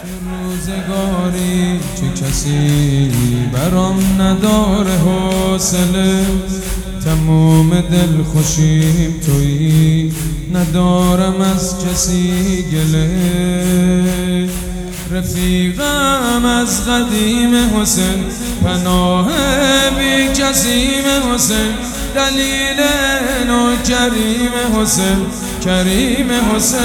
روزگاری چه کسی برام نداره حوصله، تموم دل خوشیم تویی، ندارم از کسی گله. رفیقم از قدیم حسین، پناه بی کسیم حسین، دلیل نو کریم حسین، کریم حسین.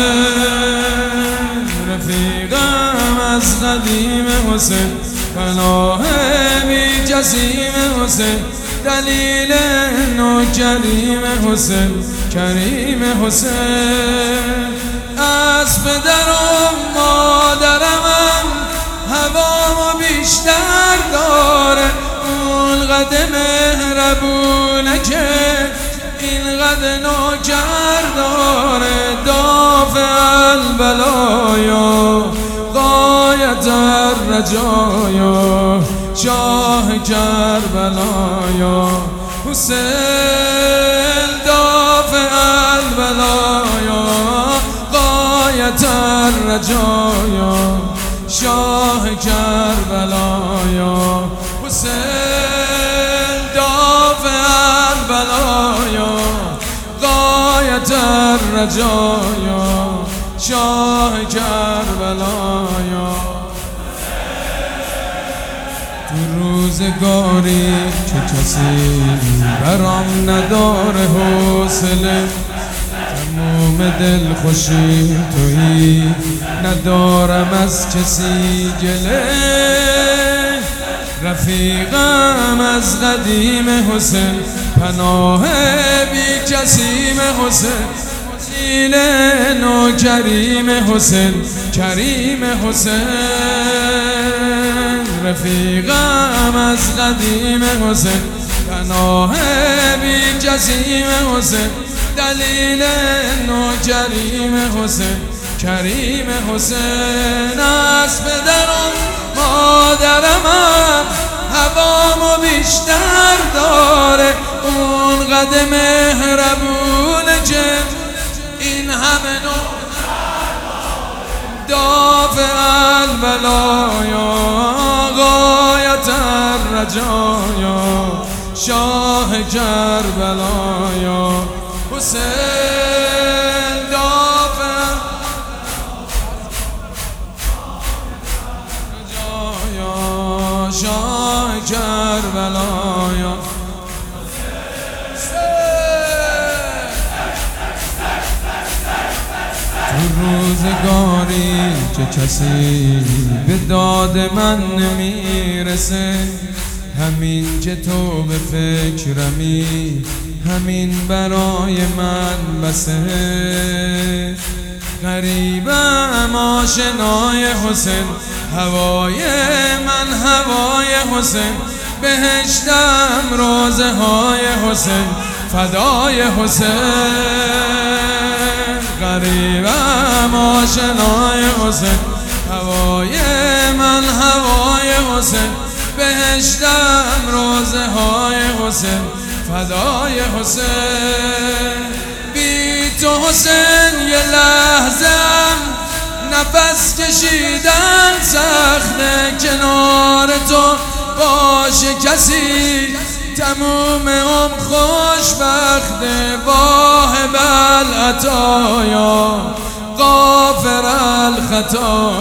رفیقم از قدیم حسین، پناه بی کسیم حسین، دلیل نو کریم حسین، کریم حسین. از پدرم مادرمم هوامو بیشتر داره، اونقدر مهربونه که اینقدر نوکر داره. دافع البلایا غایت الرجایا، شاه کربلایا حسین. دافع البلایا غایت الرجایا، شاه کربلایا حسین. دافع البلایا غایت الرجایا، شاه کربلایا. تو روزگاری چه کسی برام نداره حوصله، تموم دل خوشی تویی، ندارم از کسی گله. رفیقم از قدیم حسین، پناه بی کسیم حسین، دلیل نو کریم حسین، کریم حسین. رفیقم از قدیم حسین، پناه بی کسیم حسین، دلیل نو کریم حسین، کریم حسین. از پدرم مادرمم هوامو بیشتر داره، اونقدر مهربونه که این همه دافع البلایا غایت الرجایا، شاه کربلایا حسین. دافع الرجایا، شاه کربلایا. تو روزگاری چه کسی به داد من نمیرسه، همین که تو به فکرمی، همین برای من بسه. غریبم آشنای حسین، هوای من هوای حسین، بهشتم روزه های حسین، فدای حسین. غریبم آشنای حسین، هوای من هوای حسین، بهشتم روزه های حسین، فدای حسین. بی تو حسین یه لحظم نفس کشیدن سخته، کنار تو باشه کسی تموم عمر خوشبخته. واهب العطایا غافر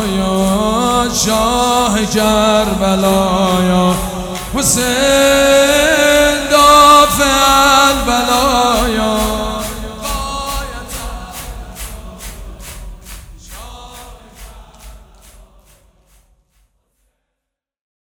الخطایا، شاه کربلایا حسین.